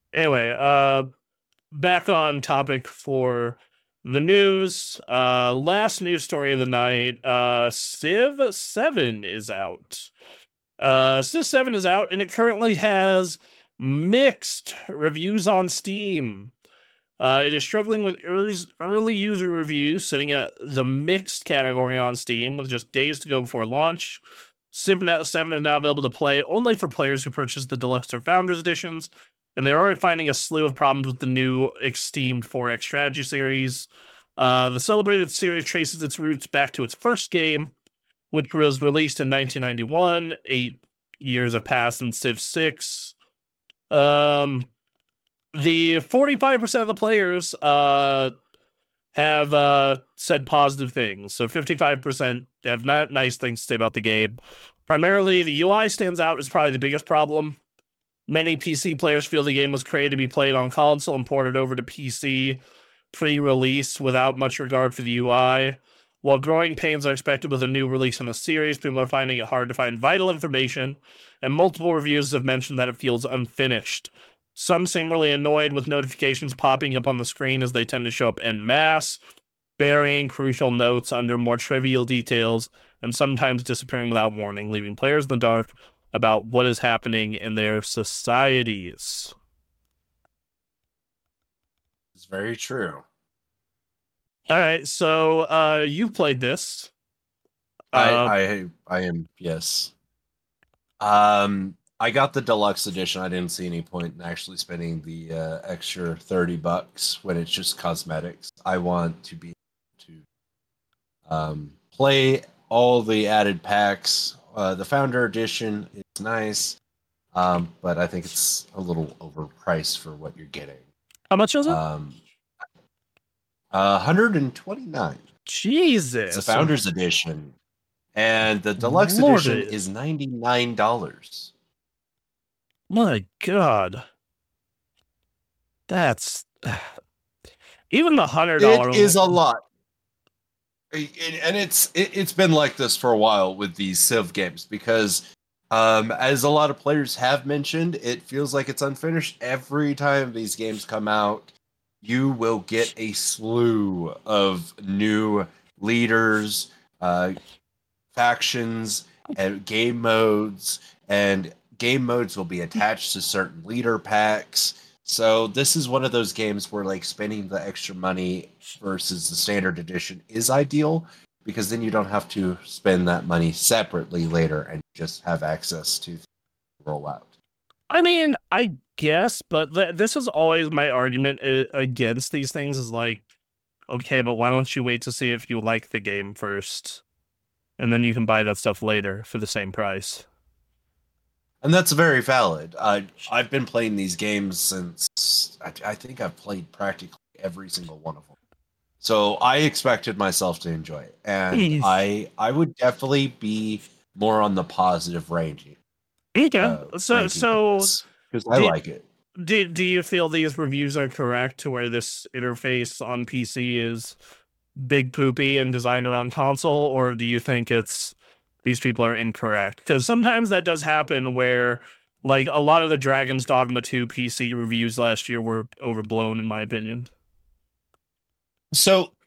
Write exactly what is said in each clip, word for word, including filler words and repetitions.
Anyway, uh, back on topic for the news. Uh, last news story of the night. Uh, Civ seven is out. Uh, Civ seven is out, and it currently has mixed reviews on Steam. Uh, it is struggling with early, early user reviews, sitting at the mixed category on Steam with just days to go before launch. Civ seven is now available to play only for players who purchased the Deluxe or Founders editions, and they're already finding a slew of problems with the new esteemed four X strategy series. Uh, the celebrated series traces its roots back to its first game, which was released in nineteen ninety-one. Eight years have passed since Civ six. Um, the forty-five percent of the players uh, have uh, said positive things. So fifty-five percent have not nice things to say about the game. Primarily, the U I stands out as probably the biggest problem. Many P C players feel the game was created to be played on console and ported over to P C pre-release without much regard for the U I. While growing pains are expected with a new release in the series, people are finding it hard to find vital information, and multiple reviews have mentioned that it feels unfinished. Some seem really annoyed with notifications popping up on the screen as they tend to show up en masse, burying crucial notes under more trivial details, and sometimes disappearing without warning, leaving players in the dark about what is happening in their societies. It's very true. All right, so uh, you've played this. I Uh, I I am yes. Um, I got the deluxe edition. I didn't see any point in actually spending the uh, extra thirty bucks when it's just cosmetics. I want to be able to um, play all the added packs. Uh, the founder edition is nice, um, but I think it's a little overpriced for what you're getting. how much is it? Um, uh, one hundred twenty-nine. Jesus. It's the founders edition. And the deluxe Lord, edition is ninety-nine dollars. My God. That's even the hundred dollars. It is a lot. And it's it, it's been like this for a while with these Civ games because um, as a lot of players have mentioned, it feels like it's unfinished. Every time these games come out, you will get a slew of new leaders, uh, factions, and game modes, and game modes will be attached to certain leader packs. So this is one of those games where like spending the extra money versus the standard edition is ideal because then you don't have to spend that money separately later and just have access to roll out. I mean, I guess, but th- this is always my argument uh, against these things is like, okay, but why don't you wait to see if you like the game first? And then you can buy that stuff later for the same price. And that's very valid. Uh, I've been playing these games since I, I think I've played practically every single one of them. So I expected myself to enjoy it, and Jeez. I I would definitely be more on the positive ranking. Okay, Uh, so so because I do, like it. Do do you feel these reviews are correct to where this interface on P C is big poopy and designed around console, or do you think it's these people are incorrect? Because sometimes that does happen where like a lot of the Dragon's Dogma two P C reviews last year were overblown in my opinion. So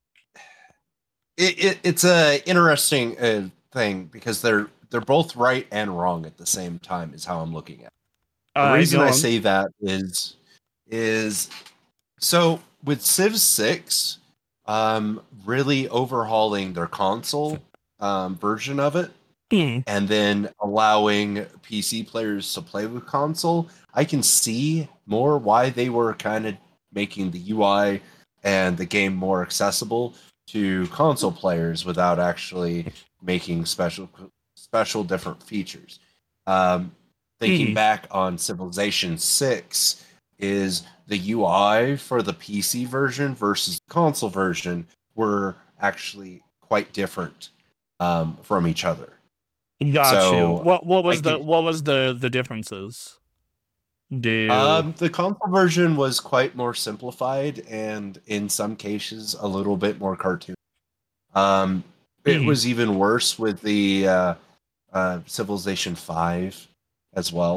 it, it it's a interesting uh, thing because they're they're both right and wrong at the same time is how I'm looking at it. The Uh, reason I on. say that is is so with Civ six um really overhauling their console um, version of it Hmm. and then allowing P C players to play with console, I can see more why they were kind of making the U I and the game more accessible to console players without actually making special special different features. Um, thinking Hmm. back on Civilization six is the U I for the P C version versus the console version were actually quite different um, from each other. Got so you. What what was I the can, what was the the differences? Do um, the console version was quite more simplified and in some cases a little bit more cartoon. Um, it Hmm. was even worse with the uh, uh, Civilization five as well.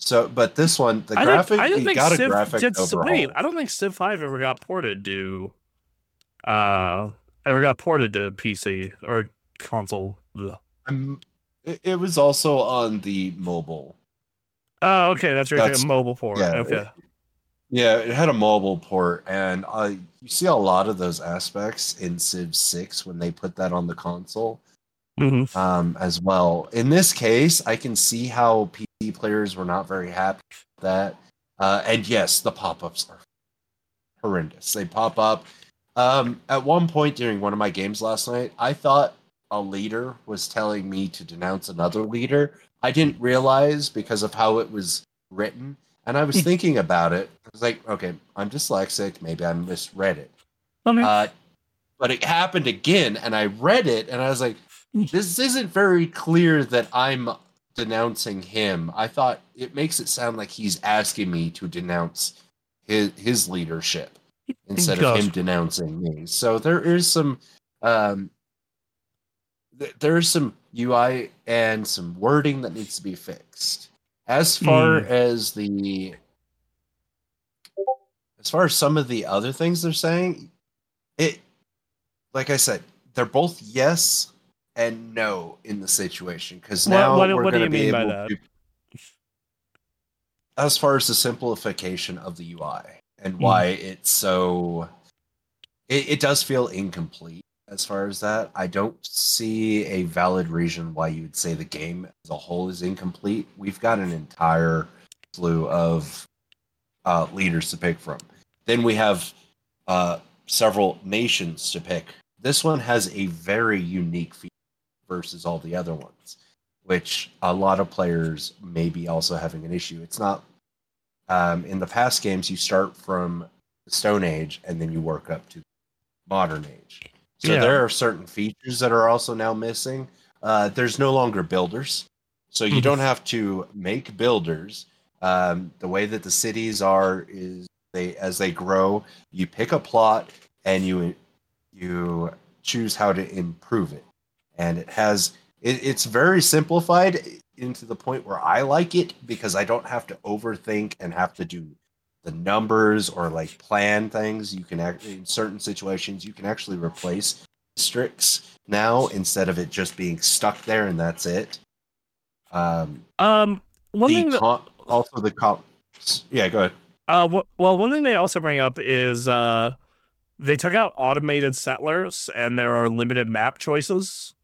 So, but this one, the I don't. graphic, I don't you think got a Civ graphic did. Wait, overhaul. I don't think Civ Five ever got ported to. Uh, ever got ported to P C or console. Ugh. Um, it, it was also on the mobile. Oh, okay, that's right. A That's mobile port. yeah, it, Okay. yeah. It had a mobile port, and I you see a lot of those aspects in Civ Six when they put that on the console hmm um, as well. In this case, I can see how P C players were not very happy with that. Uh, and yes, the pop-ups are horrendous. They pop up. Um, at one point during one of my games last night, I thought a leader was telling me to denounce another leader. I didn't realize because of how it was written. And I was thinking about it. I was like, okay, I'm dyslexic. Maybe I misread it. Okay. Uh, but it happened again, and I read it, and I was like, this isn't very clear that I'm denouncing him. I thought it makes it sound like he's asking me to denounce his, his leadership instead of him Gosh. denouncing me. So there is some um, th- there is some U I and some wording that needs to be fixed. As far Mm. as the as far as some of the other things they're saying, it like I said, they're both yes and no in the situation because What now what we're what do going to you be mean by able that? to, as far as the simplification of the U I and Mm. why it's so, it, it does feel incomplete as far as that. I don't see a valid reason why you would say the game as a whole is incomplete. We've got an entire slew of uh, leaders to pick from. Then we have uh, several nations to pick. This one has a very unique feature versus all the other ones, which a lot of players may be also having an issue. It's not um, in the past games you start from the Stone Age and then you work up to modern age. So Yeah. there are certain features that are also now missing. Uh, there's no longer builders, so you Mhm. don't have to make builders. Um, the way that the cities are is they as they grow, you pick a plot and you you choose how to improve it, and it has it, it's very simplified into the point where I like it because I don't have to overthink and have to do the numbers or like plan things. You can act in certain situations you can actually replace districts now instead of it just being stuck there and that's it. Um, Um. One the thing that comp also the comp. Yeah, go ahead. uh wh- well one thing they also bring up is uh they took out automated settlers and there are limited map choices.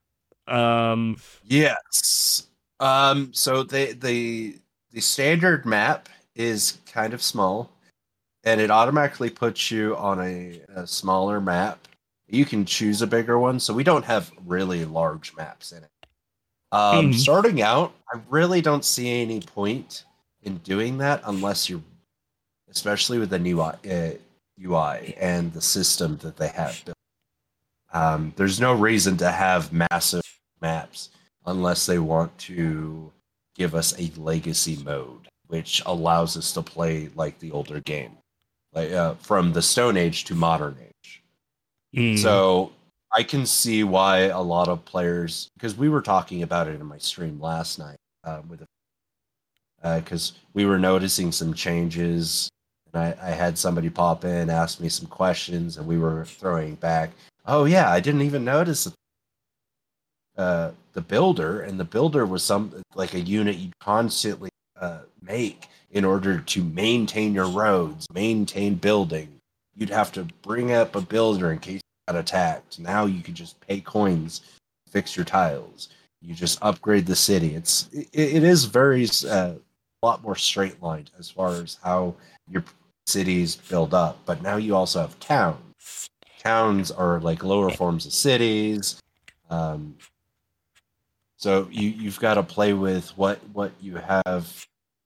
Um. Yes. Um, so the the the standard map is kind of small, and it automatically puts you on a, a smaller map. You can choose a bigger one, so we don't have really large maps in it. Um, mm, starting out, I really don't see any point in doing that unless you're, especially with the new uh, U I and the system that they have built. Um, there's no reason to have massive maps unless they want to give us a legacy mode, which allows us to play like the older game, like uh, from the Stone Age to modern age. mm, So I can see why a lot of players, because we were talking about it in my stream last night, uh, with because uh, we were noticing some changes, and I, I had somebody pop in, ask me some questions, and we were throwing back. Oh yeah, I didn't even notice uh, the builder, and the builder was some like a unit you constantly uh, make in order to maintain your roads, maintain building. You'd have to bring up a builder in case you got attacked. Now you could just pay coins, fix your tiles. You just upgrade the city. It's it, it is very uh, a lot more straight lined as far as how your cities build up. But now you also have towns. Towns are like lower forms of cities. Um, so you you've got to play with what what you have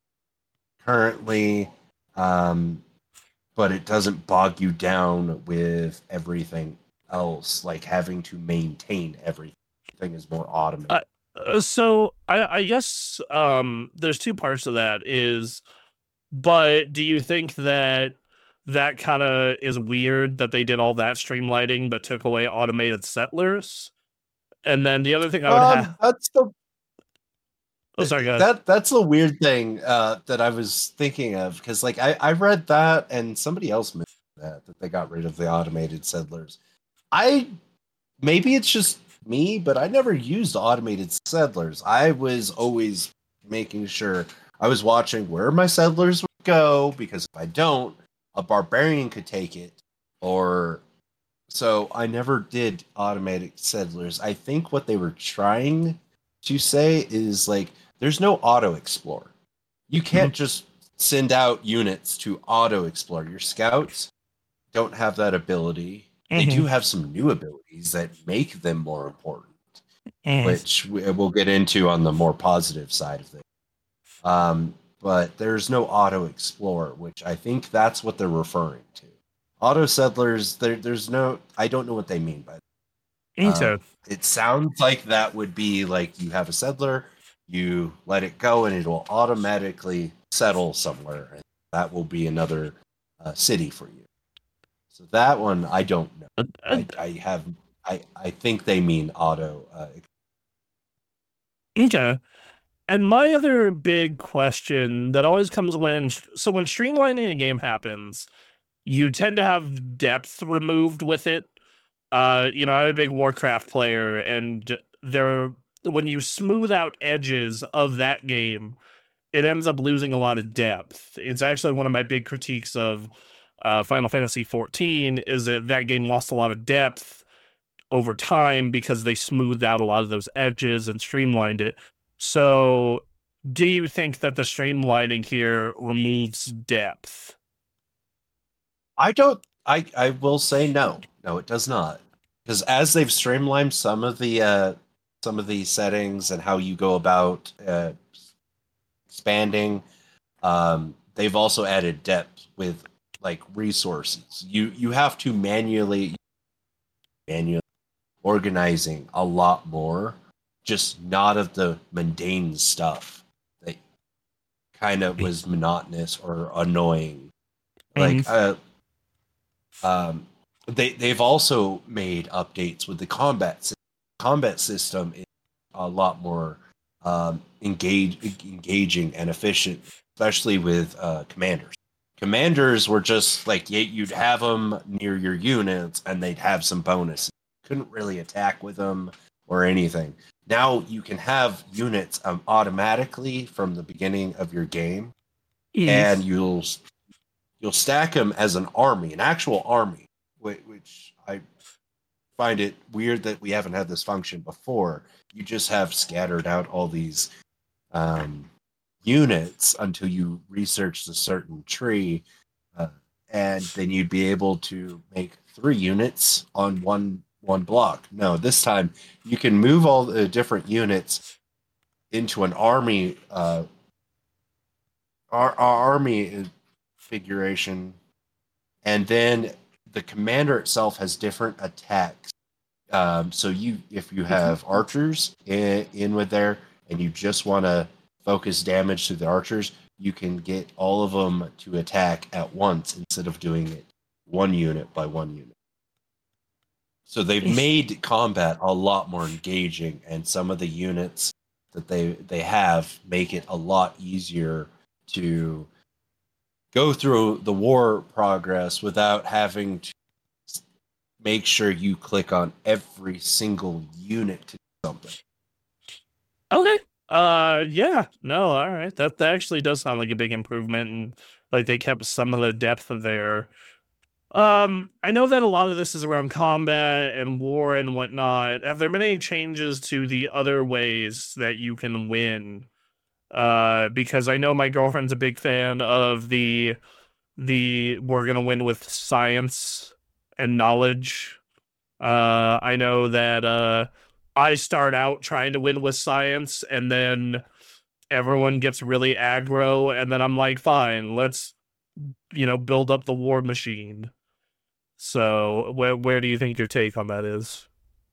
currently, um, but it doesn't bog you down with everything else, like having to maintain everything. Everything is more automated. uh, uh, so I I guess um there's two parts to that is, but do you think that that kind of is weird that they did all that streamlining but took away automated settlers? And then the other thing I would have, Um, that's the Oh, sorry, go ahead. That that's a weird thing uh, that I was thinking of because, like, I, I read that and somebody else mentioned that that they got rid of the automated settlers. I maybe it's just me, but I never used automated settlers. I was always making sure I was watching where my settlers would go because if I don't, a barbarian could take it, or so I never did automated settlers. I think what they were trying to say is like there's no auto explore. You can't just send out units to auto explore. Your scouts don't have that ability. They Mm-hmm. do have some new abilities that make them more important, Mm-hmm. which we- we'll get into on the more positive side of things. Um, but there's no auto explore, which I think that's what they're referring to. Auto settlers, there, there's no. I don't know what they mean by that. Okay. Um, it sounds like that would be like you have a settler, you let it go, and it will automatically settle somewhere, and that will be another uh, city for you. So that one I don't know. Uh, uh, I, I have. I, I think they mean auto. Uh, okay. And my other big question that always comes when so when streamlining a game happens, you tend to have depth removed with it. Uh, you know, I'm a big Warcraft player, and there when you smooth out edges of that game, it ends up losing a lot of depth. It's actually one of my big critiques of uh, Final Fantasy fourteen is that that game lost a lot of depth over time because they smoothed out a lot of those edges and streamlined it. So, do you think that the streamlining here removes depth? I don't. I I will say no. No, it does not. Because as they've streamlined some of the uh, some of the settings and how you go about uh, expanding, um, they've also added depth with like resources. You you have to manually manually organizing a lot more. Just not of the mundane stuff that kind of was monotonous or annoying. Like Mm-hmm. uh, um, they they've also made updates with the combat system. Combat system is a lot more um, engage, engaging and efficient, especially with uh, commanders. Commanders were just like you'd have them near your units, and they'd have some bonus. Couldn't really attack with them or anything. Now you can have units um, automatically from the beginning of your game, and Mm-hmm. you'll you'll stack them as an army, an actual army, which, which I find it weird that we haven't had this function before. You just have scattered out all these um, units until you research a certain tree, uh, and then you'd be able to make three units on one one block. No, this time you can move all the different units into an army uh, our, our army configuration, and then the commander itself has different attacks. Um, so you, if you have archers in, in with there, and you just want to focus damage to the archers, you can get all of them to attack at once instead of doing it one unit by one unit. So they've made combat a lot more engaging, and some of the units that they they have make it a lot easier to go through the war progress without having to make sure you click on every single unit to do something. Okay. Uh, yeah. No, all right. That that actually does sound like a big improvement, and like they kept some of the depth of their. Um, I know that a lot of this is around combat and war and whatnot. Have there been any changes to the other ways that you can win? Uh, because I know my girlfriend's a big fan of the the we're gonna win with science and knowledge. Uh, I know that uh, I start out trying to win with science, and then everyone gets really aggro, and then I'm like, fine, let's you know build up the war machine. So where where do you think your take on that is?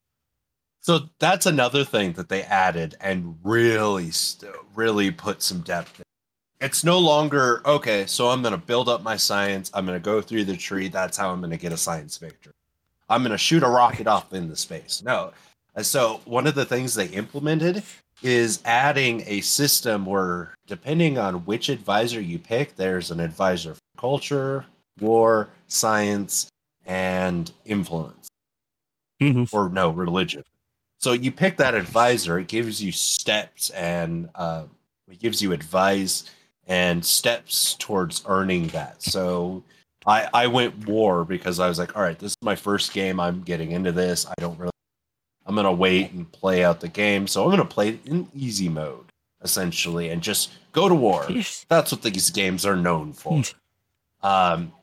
So that's another thing that they added and really, st- really put some depth in. It's no longer, okay, so I'm going to build up my science. I'm going to go through the tree. That's how I'm going to get a science victory. I'm going to shoot a rocket off into space. No. So one of the things they implemented is adding a system where, depending on which advisor you pick, there's an advisor for culture, war, science, and influence. Mm-hmm. Or no, religion. So you pick that advisor, it gives you steps and uh, it gives you advice and steps towards earning that. So I, I went war because I was like, all right, this is my first game. I'm getting into this. I don't really, I'm going to wait and play out the game. So I'm going to play in easy mode, essentially, and just go to war. That's what these games are known for. Um,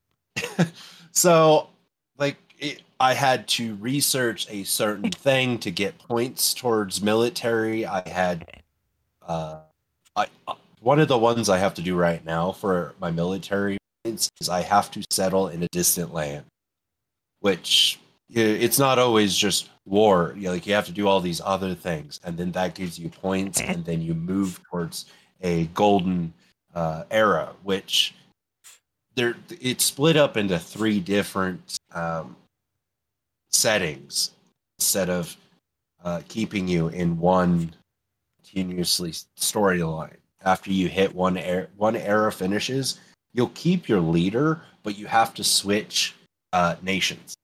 so, like, it, I had to research a certain thing to get points towards military. I had, uh, I one of the ones I have to do right now for my military points is I have to settle in a distant land, which it's not always just war. You know, like you have to do all these other things, and then that gives you points, and then you move towards a golden uh, era, which there it's split up into three different um, settings instead of uh, keeping you in one continuously storyline. After you hit one era, one era finishes, you'll keep your leader, but you have to switch uh, nations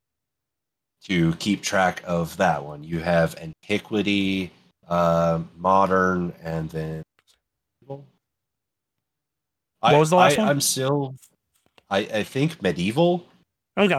to keep track of that one. You have antiquity, uh, modern, and then what I, was the last I one? I'm still I, I think medieval. Okay.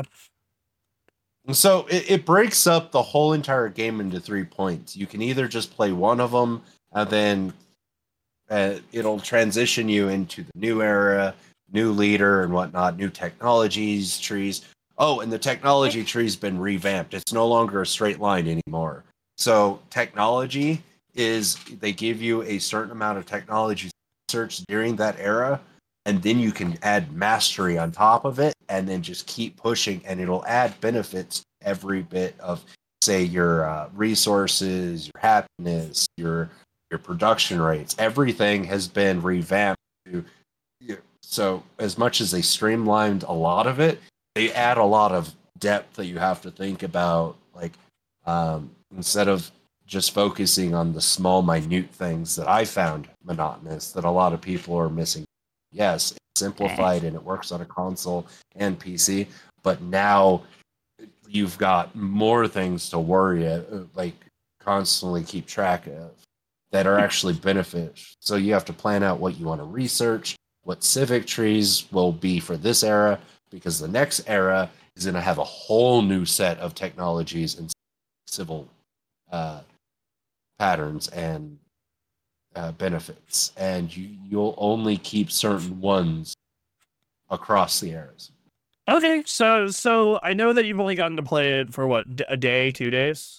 So it, it breaks up the whole entire game into three points. You can either just play one of them, and then uh, it'll transition you into the new era, new leader and whatnot, new technologies, trees. Oh, and the technology tree's been revamped. It's no longer a straight line anymore. So technology is, they give you a certain amount of technology search during that era, and then you can add mastery on top of it, and then just keep pushing, and it'll add benefits to every bit of, say, your uh, resources, your happiness, your your production rates. Everything has been revamped. To, so as much as they streamlined a lot of it, they add a lot of depth that you have to think about. Like um, instead of just focusing on the small, minute things that I found monotonous, that a lot of people are missing. Yes, it's simplified and it works on a console and P C, but now you've got more things to worry about, like constantly keep track of that are actually benefits. So you have to plan out what you want to research, what civic trees will be for this era, because the next era is going to have a whole new set of technologies and civil uh, patterns and uh, benefits, and you, you'll only keep certain ones across the eras. Okay, so so I know that you've only gotten to play it for what, a day, two days?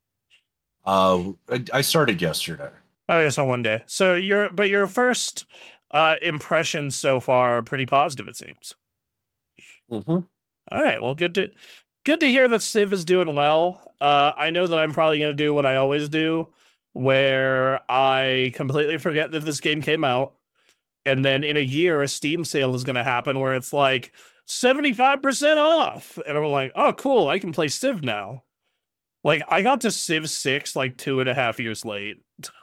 Uh, I started yesterday. Oh, yes, on one day. So your but your first uh, impressions so far are pretty positive, it seems. Mm-hmm. All right, well, good to good to hear that Civ is doing well. Uh, I know that I'm probably going to do what I always do, where I completely forget that this game came out, and then in a year, a Steam sale is going to happen where it's like seventy-five percent off, and I'm like, oh, cool, I can play Civ now. Like, I got to Civ six like two and a half years late.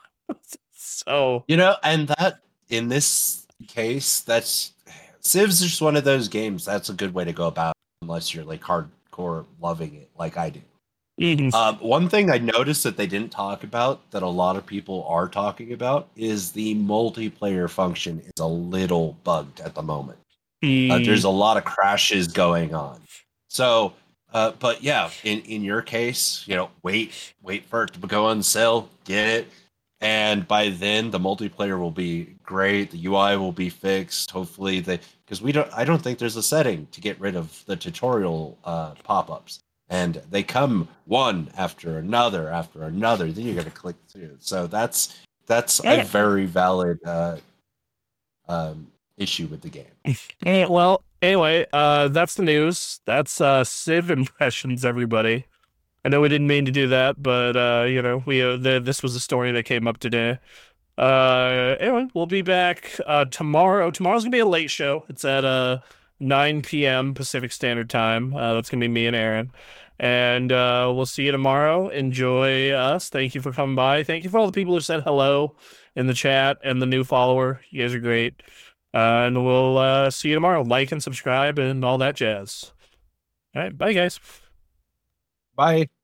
So, you know, and that in this case, that's Civ's just one of those games. That's a good way to go about it, unless you're like hardcore loving it, like I do. mm-hmm. Um, one thing I noticed that they didn't talk about that a lot of people are talking about is the multiplayer function is a little bugged at the moment. mm. Uh, there's a lot of crashes going on. So, uh, but yeah, in, in your case, you know, wait, wait for it to go on sale, get it. And by then the multiplayer will be great. The U I will be fixed. Hopefully they, because we don't, I don't think there's a setting to get rid of the tutorial uh, pop-ups. And they come one after another after another. Then you got to click through. So that's that's Yeah. a very valid uh, um, issue with the game. Eh, well, anyway, uh, that's the news. That's uh, Civ impressions, everybody. I know we didn't mean to do that, but uh, you know, we uh, the, this was a story that came up today. Uh, anyway, we'll be back uh, tomorrow. Tomorrow's gonna be a late show. It's at uh nine p.m. Pacific Standard Time. Uh, that's gonna be me and Aaron. And uh, we'll see you tomorrow. Enjoy us. Thank you for coming by. Thank you for all the people who said hello in the chat and the new follower. You guys are great. Uh, and we'll uh, see you tomorrow. Like and subscribe and all that jazz. All right. Bye, guys. Bye.